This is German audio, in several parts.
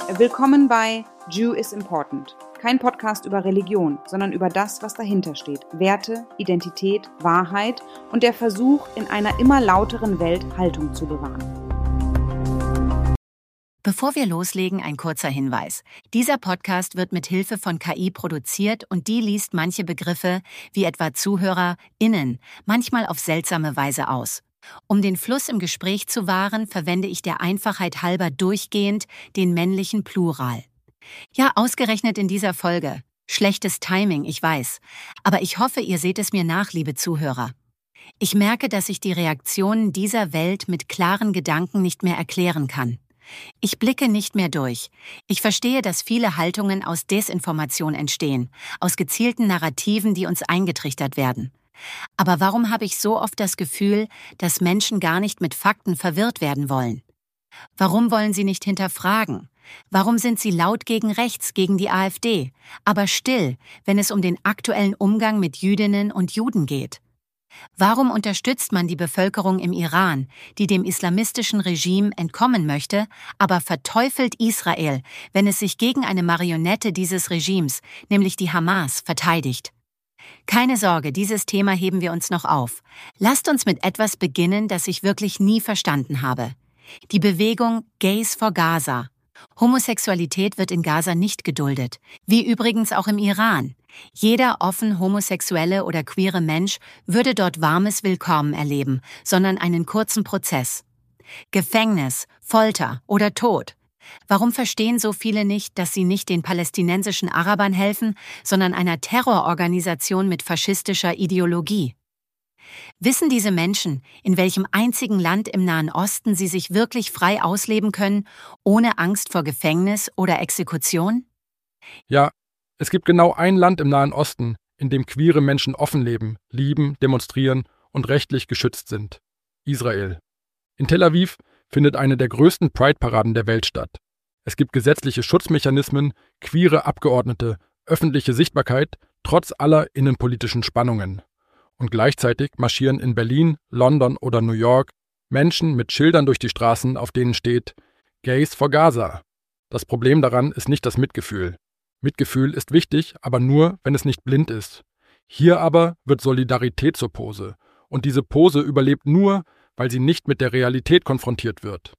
Willkommen bei Jew is Important. Kein Podcast über Religion, sondern über das, was dahinter steht. Werte, Identität, Wahrheit und der Versuch, in einer immer lauteren Welt Haltung zu bewahren. Bevor wir loslegen, ein kurzer Hinweis. Dieser Podcast wird mit Hilfe von KI produziert und die liest manche Begriffe, wie etwa ZuhörerInnen, manchmal auf seltsame Weise aus. Um den Fluss im Gespräch zu wahren, verwende ich der Einfachheit halber durchgehend den männlichen Plural. Ja, ausgerechnet in dieser Folge. Schlechtes Timing, ich weiß. Aber ich hoffe, ihr seht es mir nach, liebe Zuhörer. Ich merke, dass ich die Reaktionen dieser Welt mit klaren Gedanken nicht mehr erklären kann. Ich blicke nicht mehr durch. Ich verstehe, dass viele Haltungen aus Desinformation entstehen, aus gezielten Narrativen, die uns eingetrichtert werden. Aber warum habe ich so oft das Gefühl, dass Menschen gar nicht mit Fakten verwirrt werden wollen? Warum wollen sie nicht hinterfragen? Warum sind sie laut gegen rechts, gegen die AfD, aber still, wenn es um den aktuellen Umgang mit Jüdinnen und Juden geht? Warum unterstützt man die Bevölkerung im Iran, die dem islamistischen Regime entkommen möchte, aber verteufelt Israel, wenn es sich gegen eine Marionette dieses Regimes, nämlich die Hamas, verteidigt? Keine Sorge, dieses Thema heben wir uns noch auf. Lasst uns mit etwas beginnen, das ich wirklich nie verstanden habe. Die Bewegung Gays for Gaza. Homosexualität wird in Gaza nicht geduldet, wie übrigens auch im Iran. Jeder offen homosexuelle oder queere Mensch würde dort warmes Willkommen erleben, sondern einen kurzen Prozess. Gefängnis, Folter oder Tod. Warum verstehen so viele nicht, dass sie nicht den palästinensischen Arabern helfen, sondern einer Terrororganisation mit faschistischer Ideologie? Wissen diese Menschen, in welchem einzigen Land im Nahen Osten sie sich wirklich frei ausleben können, ohne Angst vor Gefängnis oder Exekution? Ja, es gibt genau ein Land im Nahen Osten, in dem queere Menschen offen leben, lieben, demonstrieren und rechtlich geschützt sind: Israel. In Tel Aviv findet eine der größten Pride-Paraden der Welt statt. Es gibt gesetzliche Schutzmechanismen, queere Abgeordnete, öffentliche Sichtbarkeit, trotz aller innenpolitischen Spannungen. Und gleichzeitig marschieren in Berlin, London oder New York Menschen mit Schildern durch die Straßen, auf denen steht Gays for Gaza. Das Problem daran ist nicht das Mitgefühl. Mitgefühl ist wichtig, aber nur, wenn es nicht blind ist. Hier aber wird Solidarität zur Pose. Und diese Pose überlebt nur, weil sie nicht mit der Realität konfrontiert wird.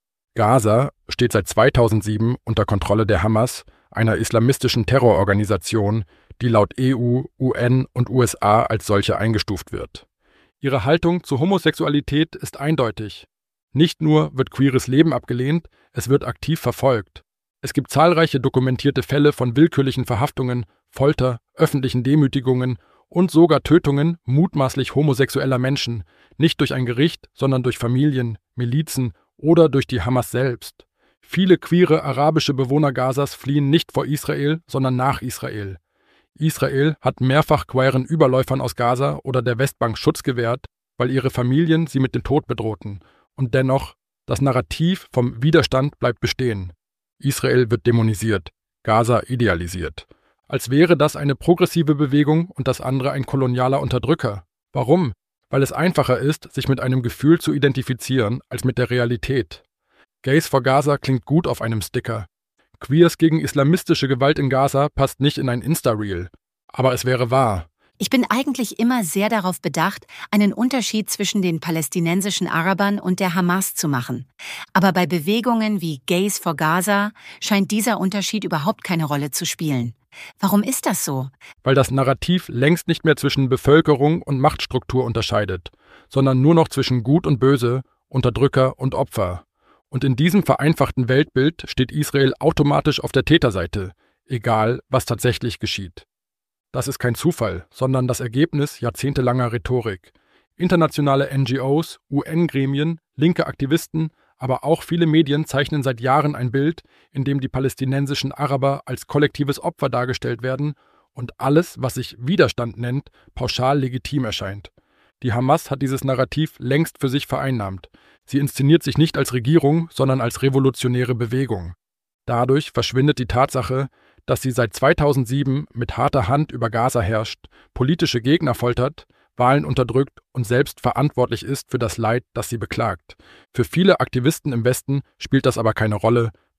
Gaza steht seit 2007 unter Kontrolle der Hamas, einer islamistischen Terrororganisation, die laut EU, UN und USA als solche eingestuft wird. Ihre Haltung zur Homosexualität ist eindeutig. Nicht nur wird queeres Leben abgelehnt, es wird aktiv verfolgt. Es gibt zahlreiche dokumentierte Fälle von willkürlichen Verhaftungen, Folter, öffentlichen Demütigungen und sogar Tötungen mutmaßlich homosexueller Menschen, nicht durch ein Gericht, sondern durch Familien, Milizen oder durch die Hamas selbst. Viele queere arabische Bewohner Gazas fliehen nicht vor Israel, sondern nach Israel. Israel hat mehrfach queeren Überläufern aus Gaza oder der Westbank Schutz gewährt, weil ihre Familien sie mit dem Tod bedrohten. Und dennoch, das Narrativ vom Widerstand bleibt bestehen. Israel wird dämonisiert, Gaza idealisiert. Als wäre das eine progressive Bewegung und das andere ein kolonialer Unterdrücker. Warum? Weil es einfacher ist, sich mit einem Gefühl zu identifizieren, als mit der Realität. Gays for Gaza klingt gut auf einem Sticker. Queers gegen islamistische Gewalt in Gaza passt nicht in ein Insta-Reel. Aber es wäre wahr. Ich bin eigentlich immer sehr darauf bedacht, einen Unterschied zwischen den palästinensischen Arabern und der Hamas zu machen. Aber bei Bewegungen wie Gays for Gaza scheint dieser Unterschied überhaupt keine Rolle zu spielen. Warum ist das so? Weil das Narrativ längst nicht mehr zwischen Bevölkerung und Machtstruktur unterscheidet, sondern nur noch zwischen Gut und Böse, Unterdrücker und Opfer. Und in diesem vereinfachten Weltbild steht Israel automatisch auf der Täterseite, egal was tatsächlich geschieht. Das ist kein Zufall, sondern das Ergebnis jahrzehntelanger Rhetorik. Internationale NGOs, UN-Gremien, linke Aktivisten, aber auch viele Medien zeichnen seit Jahren ein Bild, in dem die palästinensischen Araber als kollektives Opfer dargestellt werden und alles, was sich Widerstand nennt, pauschal legitim erscheint. Die Hamas hat dieses Narrativ längst für sich vereinnahmt. Sie inszeniert sich nicht als Regierung, sondern als revolutionäre Bewegung. Dadurch verschwindet die Tatsache, dass sie seit 2007 mit harter Hand über Gaza herrscht, politische Gegner foltert, Wahlen unterdrückt und selbst verantwortlich ist für das Leid, das sie beklagt. Für viele Aktivisten im Westen spielt das aber keine Rolle,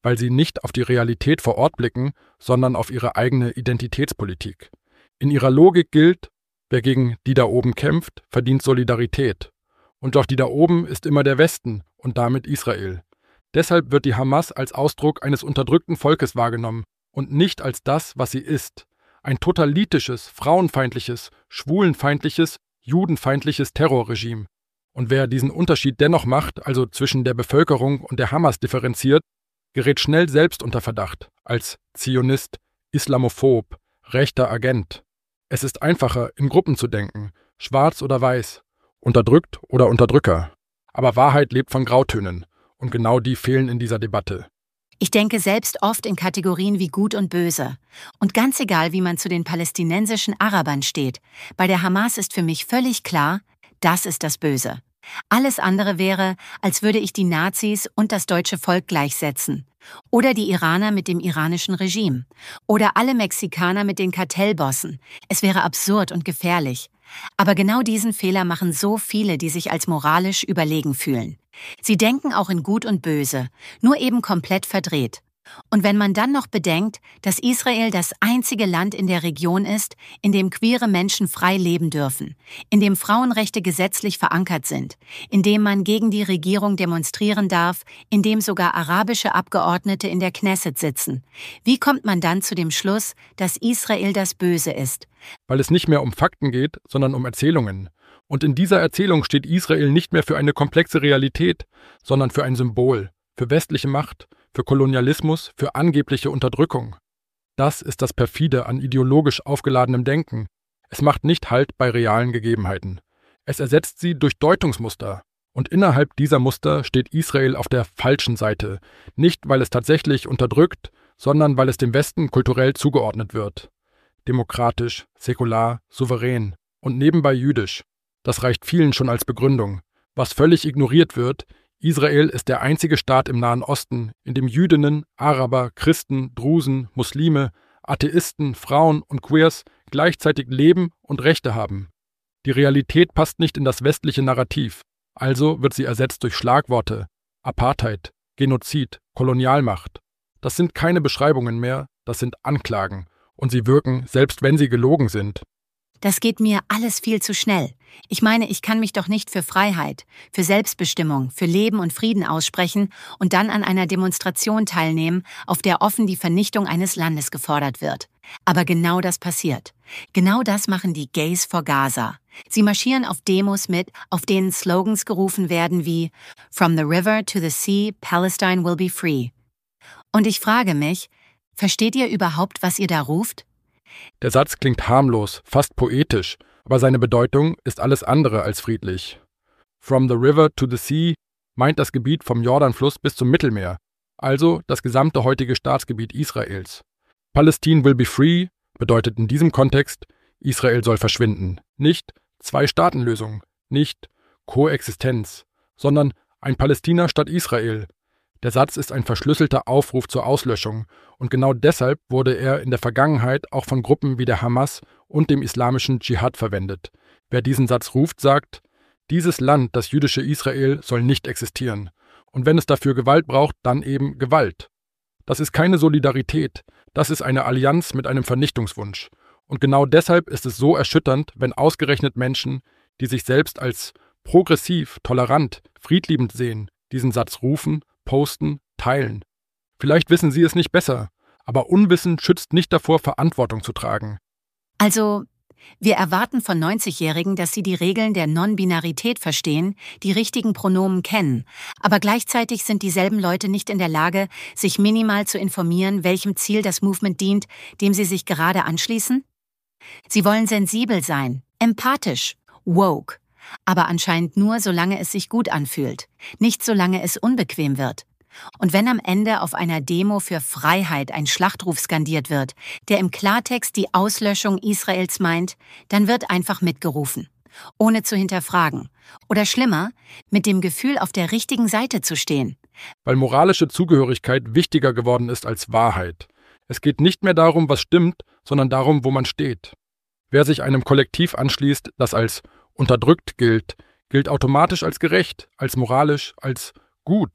weil sie nicht auf die Realität vor Ort blicken, sondern auf ihre eigene Identitätspolitik. In ihrer Logik gilt, wer gegen die da oben kämpft, verdient Solidarität. Und doch die da oben ist immer der Westen und damit Israel. Deshalb wird die Hamas als Ausdruck eines unterdrückten Volkes wahrgenommen und nicht als das, was sie ist. Ein totalitisches, frauenfeindliches, schwulenfeindliches, judenfeindliches Terrorregime. Und wer diesen Unterschied dennoch macht, also zwischen der Bevölkerung und der Hamas differenziert, gerät schnell selbst unter Verdacht als Zionist, Islamophob, rechter Agent. Es ist einfacher, in Gruppen zu denken, schwarz oder weiß, unterdrückt oder Unterdrücker. Aber Wahrheit lebt von Grautönen. Und genau die fehlen in dieser Debatte. Ich denke selbst oft in Kategorien wie Gut und Böse. Und ganz egal, wie man zu den palästinensischen Arabern steht, bei der Hamas ist für mich völlig klar, das ist das Böse. Alles andere wäre, als würde ich die Nazis und das deutsche Volk gleichsetzen. Oder die Iraner mit dem iranischen Regime. Oder alle Mexikaner mit den Kartellbossen. Es wäre absurd und gefährlich. Aber genau diesen Fehler machen so viele, die sich als moralisch überlegen fühlen. Sie denken auch in Gut und Böse, nur eben komplett verdreht. Und wenn man dann noch bedenkt, dass Israel das einzige Land in der Region ist, in dem queere Menschen frei leben dürfen, in dem Frauenrechte gesetzlich verankert sind, in dem man gegen die Regierung demonstrieren darf, in dem sogar arabische Abgeordnete in der Knesset sitzen, wie kommt man dann zu dem Schluss, dass Israel das Böse ist? Weil es nicht mehr um Fakten geht, sondern um Erzählungen. Und in dieser Erzählung steht Israel nicht mehr für eine komplexe Realität, sondern für ein Symbol, für westliche Macht, für Kolonialismus, für angebliche Unterdrückung. Das ist das perfide an ideologisch aufgeladenem Denken. Es macht nicht Halt bei realen Gegebenheiten. Es ersetzt sie durch Deutungsmuster. Und innerhalb dieser Muster steht Israel auf der falschen Seite. Nicht, weil es tatsächlich unterdrückt, sondern weil es dem Westen kulturell zugeordnet wird. Demokratisch, säkular, souverän und nebenbei jüdisch. Das reicht vielen schon als Begründung. Was völlig ignoriert wird, Israel ist der einzige Staat im Nahen Osten, in dem Jüdinnen, Araber, Christen, Drusen, Muslime, Atheisten, Frauen und Queers gleichzeitig leben und Rechte haben. Die Realität passt nicht in das westliche Narrativ, also wird sie ersetzt durch Schlagworte, Apartheid, Genozid, Kolonialmacht. Das sind keine Beschreibungen mehr, das sind Anklagen. Und sie wirken, selbst wenn sie gelogen sind. Das geht mir alles viel zu schnell. Ich meine, ich kann mich doch nicht für Freiheit, für Selbstbestimmung, für Leben und Frieden aussprechen und dann an einer Demonstration teilnehmen, auf der offen die Vernichtung eines Landes gefordert wird. Aber genau das passiert. Genau das machen die Gays vor Gaza. Sie marschieren auf Demos mit, auf denen Slogans gerufen werden wie "From the river to the sea, Palestine will be free." Und ich frage mich, versteht ihr überhaupt, was ihr da ruft? Der Satz klingt harmlos, fast poetisch, aber seine Bedeutung ist alles andere als friedlich. From the river to the sea meint das Gebiet vom Jordanfluss bis zum Mittelmeer, also das gesamte heutige Staatsgebiet Israels. Palestine will be free bedeutet in diesem Kontext, Israel soll verschwinden. Nicht Zwei-Staaten-Lösung, nicht Koexistenz, sondern ein Palästina statt Israel. Der Satz ist ein verschlüsselter Aufruf zur Auslöschung und genau deshalb wurde er in der Vergangenheit auch von Gruppen wie der Hamas und dem islamischen Dschihad verwendet. Wer diesen Satz ruft, sagt, dieses Land, das jüdische Israel, soll nicht existieren. Und wenn es dafür Gewalt braucht, dann eben Gewalt. Das ist keine Solidarität, das ist eine Allianz mit einem Vernichtungswunsch. Und genau deshalb ist es so erschütternd, wenn ausgerechnet Menschen, die sich selbst als progressiv, tolerant, friedliebend sehen, diesen Satz rufen, posten, teilen. Vielleicht wissen sie es nicht besser, aber Unwissen schützt nicht davor, Verantwortung zu tragen. Also, wir erwarten von 90-Jährigen, dass sie die Regeln der Non-Binarität verstehen, die richtigen Pronomen kennen, aber gleichzeitig sind dieselben Leute nicht in der Lage, sich minimal zu informieren, welchem Ziel das Movement dient, dem sie sich gerade anschließen? Sie wollen sensibel sein, empathisch, woke, aber anscheinend nur, solange es sich gut anfühlt, nicht solange es unbequem wird. Und wenn am Ende auf einer Demo für Freiheit ein Schlachtruf skandiert wird, der im Klartext die Auslöschung Israels meint, dann wird einfach mitgerufen, ohne zu hinterfragen. Oder schlimmer, mit dem Gefühl, auf der richtigen Seite zu stehen. Weil moralische Zugehörigkeit wichtiger geworden ist als Wahrheit. Es geht nicht mehr darum, was stimmt, sondern darum, wo man steht. Wer sich einem Kollektiv anschließt, das als unterdrückt gilt, gilt automatisch als gerecht, als moralisch, als gut.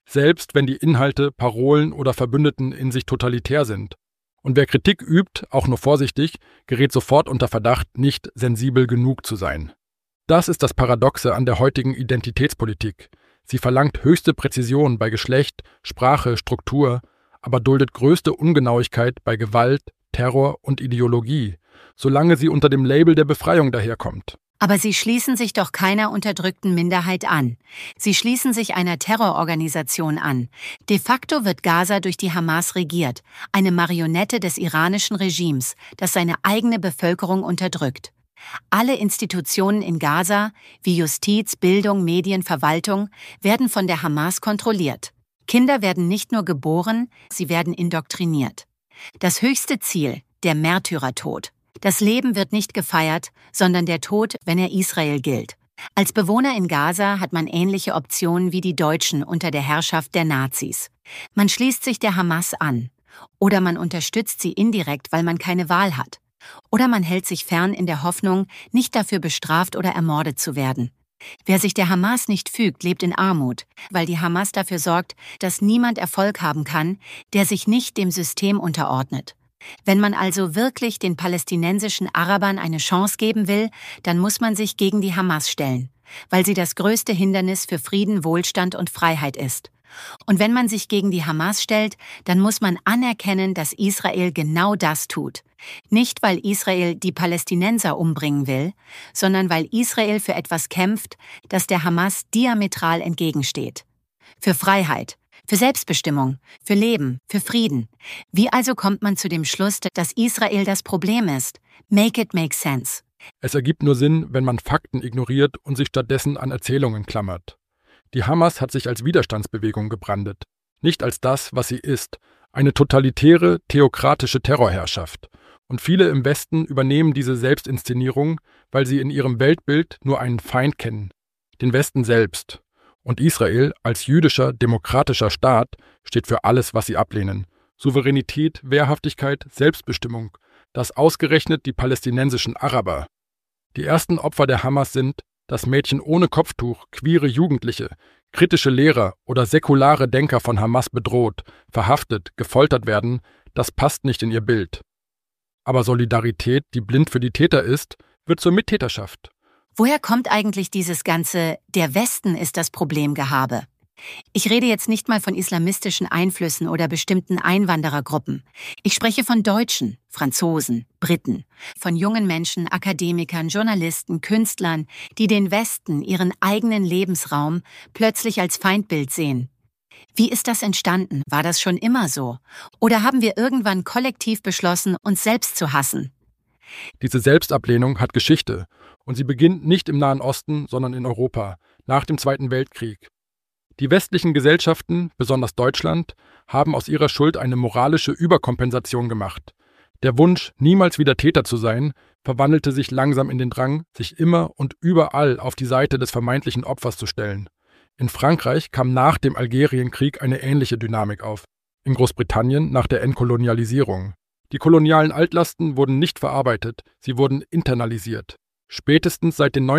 selbst wenn die Inhalte, Parolen oder Verbündeten in sich totalitär sind. Und wer Kritik übt, auch nur vorsichtig, gerät sofort unter Verdacht, nicht sensibel genug zu sein. Das ist das Paradoxe an der heutigen Identitätspolitik. Sie verlangt höchste Präzision bei Geschlecht, Sprache, Struktur, aber duldet größte Ungenauigkeit bei Gewalt, Terror und Ideologie, solange sie unter dem Label der Befreiung daherkommt. Aber sie schließen sich doch keiner unterdrückten Minderheit an. Sie schließen sich einer Terrororganisation an. De facto wird Gaza durch die Hamas regiert, eine Marionette des iranischen Regimes, das seine eigene Bevölkerung unterdrückt. Alle Institutionen in Gaza, wie Justiz, Bildung, Medien, Verwaltung, werden von der Hamas kontrolliert. Kinder werden nicht nur geboren, sie werden indoktriniert. Das höchste Ziel, der Märtyrertod. Das Leben wird nicht gefeiert, sondern der Tod, wenn er Israel gilt. Als Bewohner in Gaza hat man ähnliche Optionen wie die Deutschen unter der Herrschaft der Nazis. Man schließt sich der Hamas an. Oder man unterstützt sie indirekt, weil man keine Wahl hat. Oder man hält sich fern in der Hoffnung, nicht dafür bestraft oder ermordet zu werden. Wer sich der Hamas nicht fügt, lebt in Armut, weil die Hamas dafür sorgt, dass niemand Erfolg haben kann, der sich nicht dem System unterordnet. Wenn man also wirklich den palästinensischen Arabern eine Chance geben will, dann muss man sich gegen die Hamas stellen, weil sie das größte Hindernis für Frieden, Wohlstand und Freiheit ist. Und wenn man sich gegen die Hamas stellt, dann muss man anerkennen, dass Israel genau das tut. Nicht, weil Israel die Palästinenser umbringen will, sondern weil Israel für etwas kämpft, das der Hamas diametral entgegensteht. Für Freiheit, für Selbstbestimmung, für Leben, für Frieden. Wie also kommt man zu dem Schluss, dass Israel das Problem ist? Make it make sense. Es ergibt nur Sinn, wenn man Fakten ignoriert und sich stattdessen an Erzählungen klammert. Die Hamas hat sich als Widerstandsbewegung gebrandet, nicht als das, was sie ist, eine totalitäre, theokratische Terrorherrschaft. Und viele im Westen übernehmen diese Selbstinszenierung, weil sie in ihrem Weltbild nur einen Feind kennen, den Westen selbst. Und Israel als jüdischer, demokratischer Staat steht für alles, was sie ablehnen. Souveränität, Wehrhaftigkeit, Selbstbestimmung, das ausgerechnet die palästinensischen Araber. Die ersten Opfer der Hamas sind, dass Mädchen ohne Kopftuch, queere Jugendliche, kritische Lehrer oder säkulare Denker von Hamas bedroht, verhaftet, gefoltert werden, das passt nicht in ihr Bild. Aber Solidarität, die blind für die Täter ist, wird zur Mittäterschaft. Woher kommt eigentlich dieses ganze „Der Westen ist das Problem"-Gehabe? Ich rede jetzt nicht mal von islamistischen Einflüssen oder bestimmten Einwanderergruppen. Ich spreche von Deutschen, Franzosen, Briten, von jungen Menschen, Akademikern, Journalisten, Künstlern, die den Westen, ihren eigenen Lebensraum, plötzlich als Feindbild sehen. Wie ist das entstanden? War das schon immer so? Oder haben wir irgendwann kollektiv beschlossen, uns selbst zu hassen? Diese Selbstablehnung hat Geschichte und sie beginnt nicht im Nahen Osten, sondern in Europa, nach dem Zweiten Weltkrieg. Die westlichen Gesellschaften, besonders Deutschland, haben aus ihrer Schuld eine moralische Überkompensation gemacht. Der Wunsch, niemals wieder Täter zu sein, verwandelte sich langsam in den Drang, sich immer und überall auf die Seite des vermeintlichen Opfers zu stellen. In Frankreich kam nach dem Algerienkrieg eine ähnliche Dynamik auf, in Großbritannien nach der Entkolonialisierung. Die kolonialen Altlasten wurden nicht verarbeitet, sie wurden internalisiert. Spätestens seit den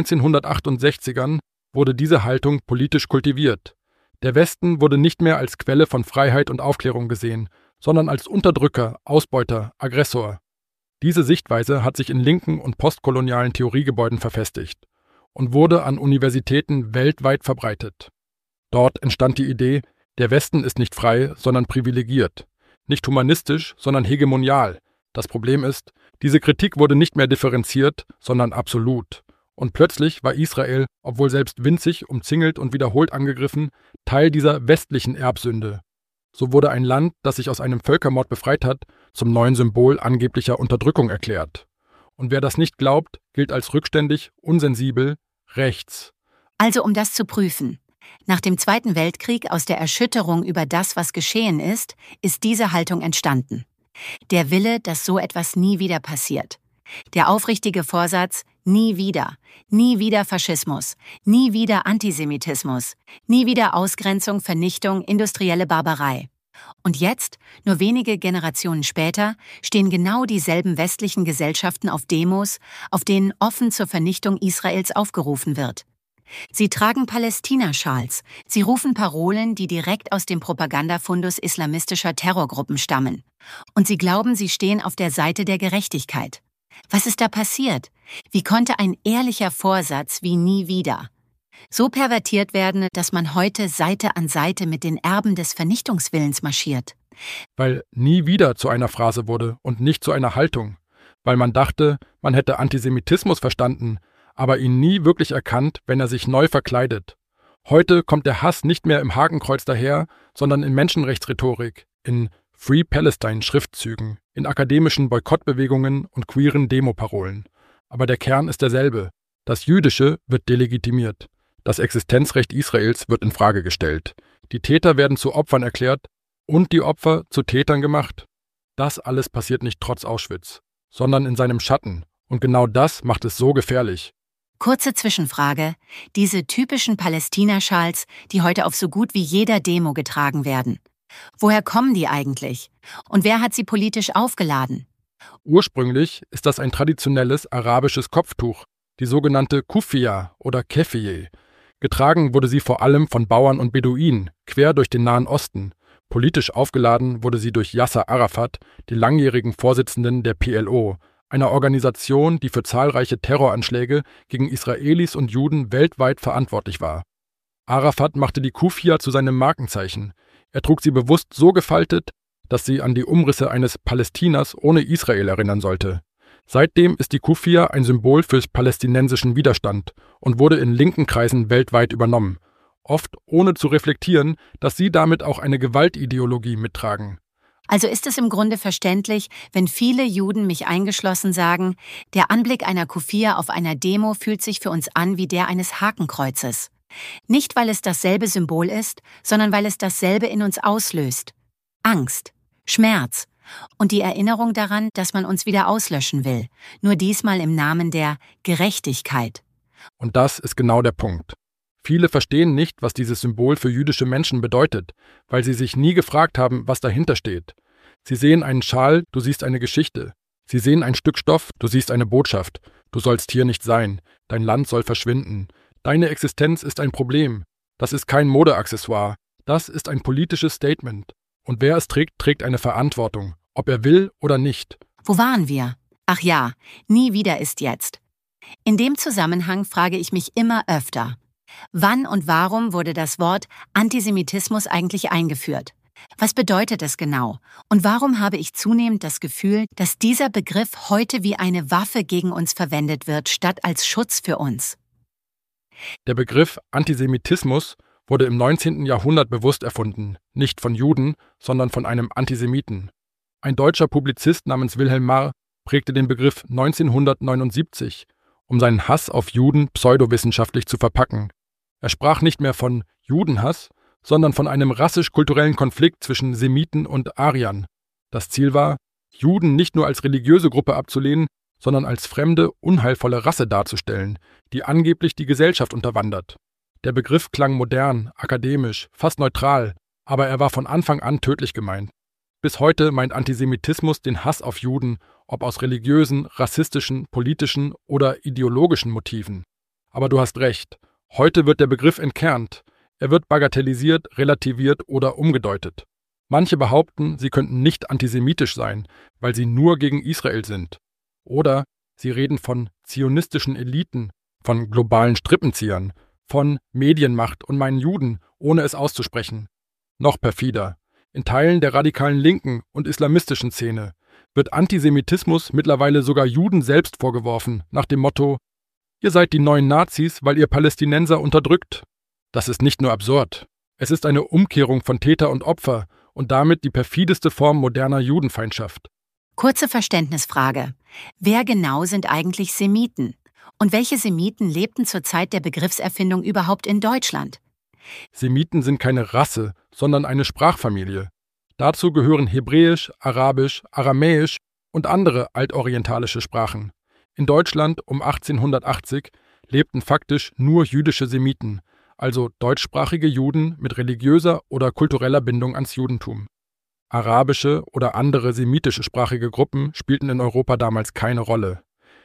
1968ern wurde diese Haltung politisch kultiviert. Der Westen wurde nicht mehr als Quelle von Freiheit und Aufklärung gesehen, sondern als Unterdrücker, Ausbeuter, Aggressor. Diese Sichtweise hat sich in linken und postkolonialen Theoriegebäuden verfestigt und wurde an Universitäten weltweit verbreitet. Dort entstand die Idee, der Westen ist nicht frei, sondern privilegiert, nicht humanistisch, sondern hegemonial. Das Problem ist, diese Kritik wurde nicht mehr differenziert, sondern absolut. Und plötzlich war Israel, obwohl selbst winzig, umzingelt und wiederholt angegriffen, Teil dieser westlichen Erbsünde. So wurde ein Land, das sich aus einem Völkermord befreit hat, zum neuen Symbol angeblicher Unterdrückung erklärt. Und wer das nicht glaubt, gilt als rückständig, unsensibel, rechts. Also um das zu prüfen. Nach dem Zweiten Weltkrieg aus der Erschütterung über das, was geschehen ist diese Haltung entstanden. Der Wille, dass so etwas nie wieder passiert. Der aufrichtige Vorsatz, nie wieder Faschismus, nie wieder Antisemitismus, nie wieder Ausgrenzung, Vernichtung, industrielle Barbarei. Und jetzt, nur wenige Generationen später, stehen genau dieselben westlichen Gesellschaften auf Demos, auf denen offen zur Vernichtung Israels aufgerufen wird. Sie tragen Palästina-Schals. Sie rufen Parolen, die direkt aus dem Propagandafundus islamistischer Terrorgruppen stammen. Und sie glauben, sie stehen auf der Seite der Gerechtigkeit. Was ist da passiert? Wie konnte ein ehrlicher Vorsatz wie nie wieder so pervertiert werden, dass man heute Seite an Seite mit den Erben des Vernichtungswillens marschiert? Weil nie wieder zu einer Phrase wurde und nicht zu einer Haltung. Weil man dachte, man hätte Antisemitismus verstanden, aber ihn nie wirklich erkannt, wenn er sich neu verkleidet. Heute kommt der Hass nicht mehr im Hakenkreuz daher, sondern in Menschenrechtsrhetorik, in Free Palestine-Schriftzügen, in akademischen Boykottbewegungen und queeren Demoparolen. Aber der Kern ist derselbe. Das Jüdische wird delegitimiert. Das Existenzrecht Israels wird in Frage gestellt. Die Täter werden zu Opfern erklärt und die Opfer zu Tätern gemacht. Das alles passiert nicht trotz Auschwitz, sondern in seinem Schatten. Und genau das macht es so gefährlich. Kurze Zwischenfrage. Diese typischen Palästina-Schals, die heute auf so gut wie jeder Demo getragen werden. Woher kommen die eigentlich? Und wer hat sie politisch aufgeladen? Ursprünglich ist das ein traditionelles arabisches Kopftuch, die sogenannte Kufia oder Kefiyeh. Getragen wurde sie vor allem von Bauern und Beduinen, quer durch den Nahen Osten. Politisch aufgeladen wurde sie durch Yasser Arafat, den langjährigen Vorsitzenden der PLO, einer Organisation, die für zahlreiche Terroranschläge gegen Israelis und Juden weltweit verantwortlich war. Arafat machte die Kufia zu seinem Markenzeichen. Er trug sie bewusst so gefaltet, dass sie an die Umrisse eines Palästinas ohne Israel erinnern sollte. Seitdem ist die Kufia ein Symbol für palästinensischen Widerstand und wurde in linken Kreisen weltweit übernommen, oft ohne zu reflektieren, dass sie damit auch eine Gewaltideologie mittragen. Also ist es im Grunde verständlich, wenn viele Juden, mich eingeschlossen, sagen, der Anblick einer Kufia auf einer Demo fühlt sich für uns an wie der eines Hakenkreuzes. Nicht, weil es dasselbe Symbol ist, sondern weil es dasselbe in uns auslöst. Angst, Schmerz und die Erinnerung daran, dass man uns wieder auslöschen will, nur diesmal im Namen der Gerechtigkeit. Und das ist genau der Punkt. Viele verstehen nicht, was dieses Symbol für jüdische Menschen bedeutet, weil sie sich nie gefragt haben, was dahinter steht. Sie sehen einen Schal, du siehst eine Geschichte. Sie sehen ein Stück Stoff, du siehst eine Botschaft. Du sollst hier nicht sein. Dein Land soll verschwinden. Deine Existenz ist ein Problem. Das ist kein Modeaccessoire. Das ist ein politisches Statement. Und wer es trägt, trägt eine Verantwortung, ob er will oder nicht. Wo waren wir? Ach ja, nie wieder ist jetzt. In dem Zusammenhang frage ich mich immer öfter: Wann und warum wurde das Wort Antisemitismus eigentlich eingeführt? Was bedeutet es genau? Und warum habe ich zunehmend das Gefühl, dass dieser Begriff heute wie eine Waffe gegen uns verwendet wird, statt als Schutz für uns? Der Begriff Antisemitismus wurde im 19. Jahrhundert bewusst erfunden, nicht von Juden, sondern von einem Antisemiten. Ein deutscher Publizist namens Wilhelm Marr prägte den Begriff 1979, um seinen Hass auf Juden pseudowissenschaftlich zu verpacken. Er sprach nicht mehr von Judenhass, sondern von einem rassisch-kulturellen Konflikt zwischen Semiten und Aryern. Das Ziel war, Juden nicht nur als religiöse Gruppe abzulehnen, sondern als fremde, unheilvolle Rasse darzustellen, die angeblich die Gesellschaft unterwandert. Der Begriff klang modern, akademisch, fast neutral, aber er war von Anfang an tödlich gemeint. Bis heute meint Antisemitismus den Hass auf Juden, ob aus religiösen, rassistischen, politischen oder ideologischen Motiven. Aber du hast recht, heute wird der Begriff entkernt. Er wird bagatellisiert, relativiert oder umgedeutet. Manche behaupten, sie könnten nicht antisemitisch sein, weil sie nur gegen Israel sind. Oder sie reden von zionistischen Eliten, von globalen Strippenziehern, von Medienmacht und meinen Juden, ohne es auszusprechen. Noch perfider. In Teilen der radikalen linken und islamistischen Szene wird Antisemitismus mittlerweile sogar Juden selbst vorgeworfen, nach dem Motto: Ihr seid die neuen Nazis, weil ihr Palästinenser unterdrückt. Das ist nicht nur absurd. Es ist eine Umkehrung von Täter und Opfer und damit die perfideste Form moderner Judenfeindschaft. Kurze Verständnisfrage. Wer genau sind eigentlich Semiten? Und welche Semiten lebten zur Zeit der Begriffserfindung überhaupt in Deutschland? Semiten sind keine Rasse, sondern eine Sprachfamilie. Dazu gehören Hebräisch, Arabisch, Aramäisch und andere altorientalische Sprachen. In Deutschland um 1880 lebten faktisch nur jüdische Semiten, also deutschsprachige Juden mit religiöser oder kultureller Bindung ans Judentum. Arabische oder andere semitische sprachige Gruppen spielten in Europa damals keine Rolle.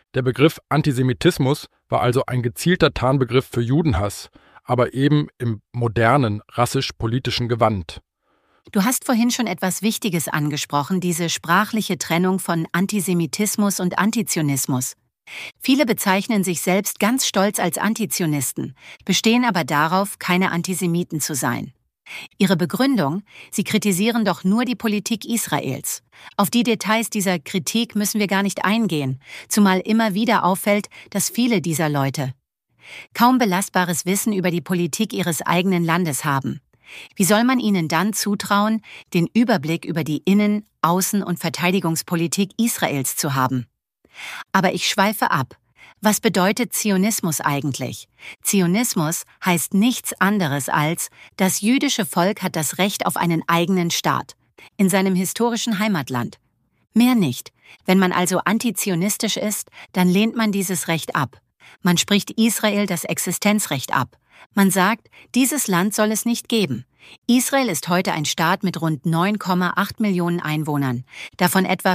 Der Begriff Antisemitismus war also ein gezielter Tarnbegriff für Judenhass, aber eben im modernen, rassisch-politischen Gewand. Du hast vorhin schon etwas Wichtiges angesprochen, diese sprachliche Trennung von Antisemitismus und Antizionismus. Viele bezeichnen sich selbst ganz stolz als Antizionisten, bestehen aber darauf, keine Antisemiten zu sein. Ihre Begründung: Sie kritisieren doch nur die Politik Israels. Auf die Details dieser Kritik müssen wir gar nicht eingehen, zumal immer wieder auffällt, dass viele dieser Leute kaum belastbares Wissen über die Politik ihres eigenen Landes haben. Wie soll man ihnen dann zutrauen, den Überblick über die Innen-, Außen- und Verteidigungspolitik Israels zu haben? Aber ich schweife ab. Was bedeutet Zionismus eigentlich? Zionismus heißt nichts anderes als, das jüdische Volk hat das Recht auf einen eigenen Staat, in seinem historischen Heimatland. Mehr nicht. Wenn man also antizionistisch ist, dann lehnt man dieses Recht ab. Man spricht Israel das Existenzrecht ab. Man sagt, dieses Land soll es nicht geben. Israel ist heute ein Staat mit rund 9,8 Millionen Einwohnern, davon etwa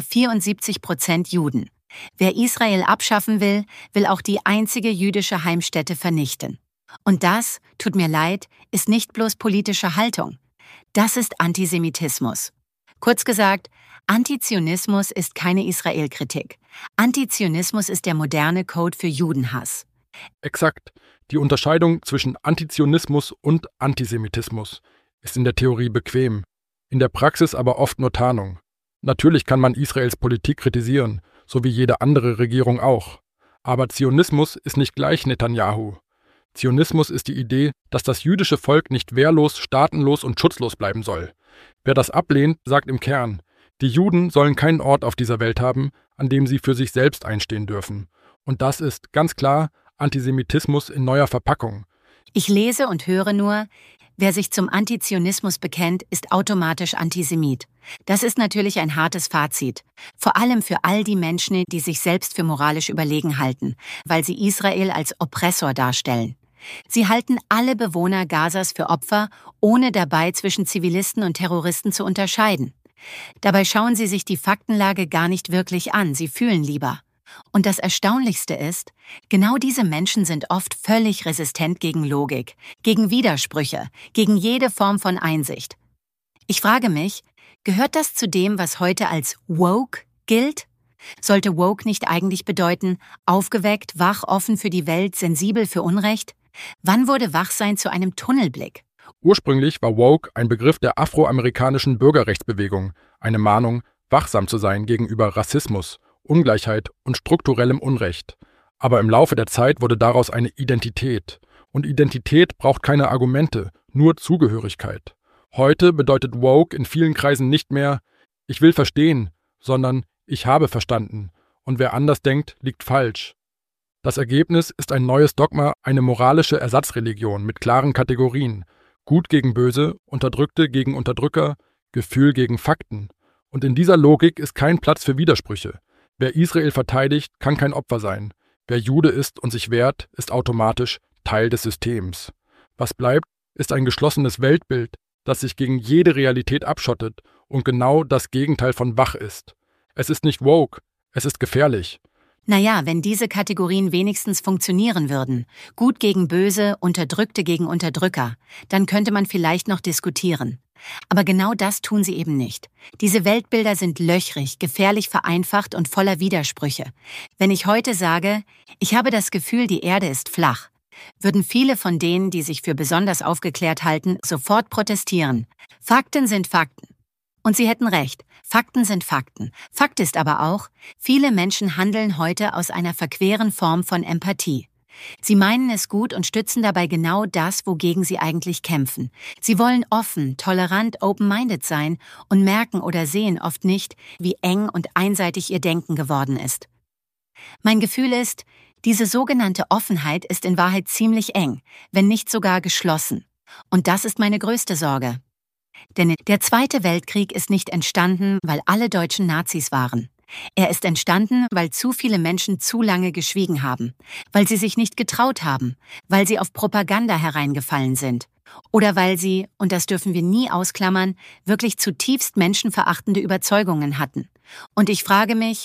74% Juden. Wer Israel abschaffen will, will auch die einzige jüdische Heimstätte vernichten. Und das, tut mir leid, ist nicht bloß politische Haltung. Das ist Antisemitismus. Kurz gesagt, Antizionismus ist keine Israelkritik. Antizionismus ist der moderne Code für Judenhass. Exakt. Die Unterscheidung zwischen Antizionismus und Antisemitismus ist in der Theorie bequem, in der Praxis aber oft nur Tarnung. Natürlich kann man Israels Politik kritisieren, so wie jede andere Regierung auch. Aber Zionismus ist nicht gleich Netanyahu. Zionismus ist die Idee, dass das jüdische Volk nicht wehrlos, staatenlos und schutzlos bleiben soll. Wer das ablehnt, sagt im Kern, die Juden sollen keinen Ort auf dieser Welt haben, an dem sie für sich selbst einstehen dürfen. Und das ist, ganz klar, Antisemitismus in neuer Verpackung. Ich lese und höre nur, wer sich zum Antizionismus bekennt, ist automatisch Antisemit. Das ist natürlich ein hartes Fazit. Vor allem für all die Menschen, die sich selbst für moralisch überlegen halten, weil sie Israel als Oppressor darstellen. Sie halten alle Bewohner Gazas für Opfer, ohne dabei zwischen Zivilisten und Terroristen zu unterscheiden. Dabei schauen sie sich die Faktenlage gar nicht wirklich an, sie fühlen lieber. Und das Erstaunlichste ist, genau diese Menschen sind oft völlig resistent gegen Logik, gegen Widersprüche, gegen jede Form von Einsicht. Ich frage mich, gehört das zu dem, was heute als woke gilt? Sollte woke nicht eigentlich bedeuten, aufgeweckt, wach, offen für die Welt, sensibel für Unrecht? Wann wurde Wachsein zu einem Tunnelblick? Ursprünglich war woke ein Begriff der afroamerikanischen Bürgerrechtsbewegung, eine Mahnung, wachsam zu sein gegenüber Rassismus, Ungleichheit und strukturellem Unrecht. Aber im Laufe der Zeit wurde daraus eine Identität. Und Identität braucht keine Argumente, nur Zugehörigkeit. Heute bedeutet woke in vielen Kreisen nicht mehr, ich will verstehen, sondern ich habe verstanden. Und wer anders denkt, liegt falsch. Das Ergebnis ist ein neues Dogma, eine moralische Ersatzreligion mit klaren Kategorien. Gut gegen Böse, Unterdrückte gegen Unterdrücker, Gefühl gegen Fakten. Und in dieser Logik ist kein Platz für Widersprüche. Wer Israel verteidigt, kann kein Opfer sein. Wer Jude ist und sich wehrt, ist automatisch Teil des Systems. Was bleibt, ist ein geschlossenes Weltbild, das sich gegen jede Realität abschottet und genau das Gegenteil von wach ist. Es ist nicht woke, es ist gefährlich. Naja, wenn diese Kategorien wenigstens funktionieren würden, gut gegen Böse, Unterdrückte gegen Unterdrücker, dann könnte man vielleicht noch diskutieren. Aber genau das tun sie eben nicht. Diese Weltbilder sind löchrig, gefährlich vereinfacht und voller Widersprüche. Wenn ich heute sage, ich habe das Gefühl, die Erde ist flach, würden viele von denen, die sich für besonders aufgeklärt halten, sofort protestieren. Fakten sind Fakten. Und sie hätten recht. Fakten sind Fakten. Fakt ist aber auch, viele Menschen handeln heute aus einer verqueren Form von Empathie. Sie meinen es gut und stützen dabei genau das, wogegen sie eigentlich kämpfen. Sie wollen offen, tolerant, open-minded sein und merken oder sehen oft nicht, wie eng und einseitig ihr Denken geworden ist. Mein Gefühl ist, diese sogenannte Offenheit ist in Wahrheit ziemlich eng, wenn nicht sogar geschlossen. Und das ist meine größte Sorge. Denn der Zweite Weltkrieg ist nicht entstanden, weil alle Deutschen Nazis waren. Er ist entstanden, weil zu viele Menschen zu lange geschwiegen haben, weil sie sich nicht getraut haben, weil sie auf Propaganda hereingefallen sind oder weil sie, und das dürfen wir nie ausklammern, wirklich zutiefst menschenverachtende Überzeugungen hatten. Und ich frage mich,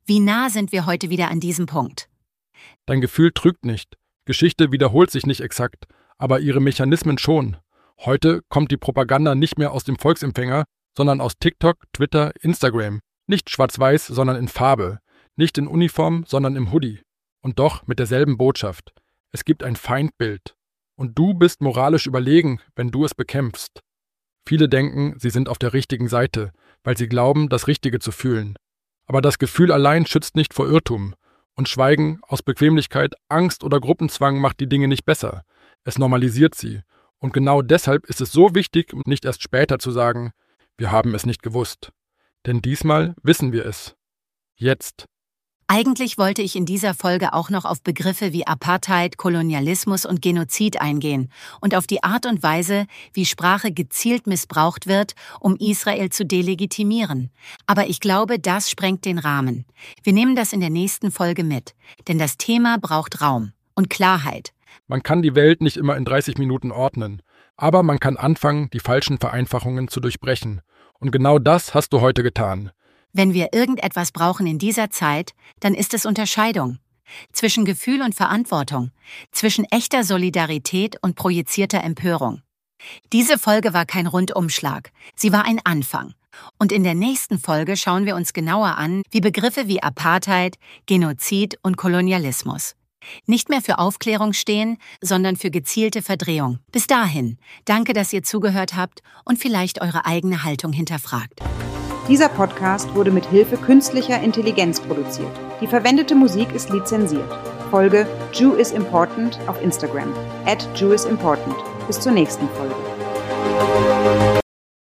Wie nah sind wir heute wieder an diesem Punkt? Dein Gefühl trügt nicht. Geschichte wiederholt sich nicht exakt, aber ihre Mechanismen schon. Heute kommt die Propaganda nicht mehr aus dem Volksempfänger, sondern aus TikTok, Twitter, Instagram. Nicht schwarz-weiß, sondern in Farbe. Nicht in Uniform, sondern im Hoodie. Und doch mit derselben Botschaft. Es gibt ein Feindbild. Und du bist moralisch überlegen, wenn du es bekämpfst. Viele denken, sie sind auf der richtigen Seite, weil sie glauben, das Richtige zu fühlen. Aber das Gefühl allein schützt nicht vor Irrtum. Und Schweigen aus Bequemlichkeit, Angst oder Gruppenzwang macht die Dinge nicht besser. Es normalisiert sie. Und genau deshalb ist es so wichtig, nicht erst später zu sagen, wir haben es nicht gewusst. Denn diesmal wissen wir es. Jetzt. Eigentlich wollte ich in dieser Folge auch noch auf Begriffe wie Apartheid, Kolonialismus und Genozid eingehen und auf die Art und Weise, wie Sprache gezielt missbraucht wird, um Israel zu delegitimieren. Aber ich glaube, das sprengt den Rahmen. Wir nehmen das in der nächsten Folge mit, denn das Thema braucht Raum und Klarheit. Man kann die Welt nicht immer in 30 Minuten ordnen, aber man kann anfangen, die falschen Vereinfachungen zu durchbrechen. Und genau das hast du heute getan. Wenn wir irgendetwas brauchen in dieser Zeit, dann ist es Unterscheidung. Zwischen Gefühl und Verantwortung, zwischen echter Solidarität und projizierter Empörung. Diese Folge war kein Rundumschlag, sie war ein Anfang. Und in der nächsten Folge schauen wir uns genauer an, wie Begriffe wie Apartheid, Genozid und Kolonialismus nicht mehr für Aufklärung stehen, sondern für gezielte Verdrehung. Bis dahin, danke, dass ihr zugehört habt und vielleicht eure eigene Haltung hinterfragt. Dieser Podcast wurde mit Hilfe künstlicher Intelligenz produziert. Die verwendete Musik ist lizenziert. Folge Jew is Important auf Instagram @JewIsImportant. Bis zur nächsten Folge.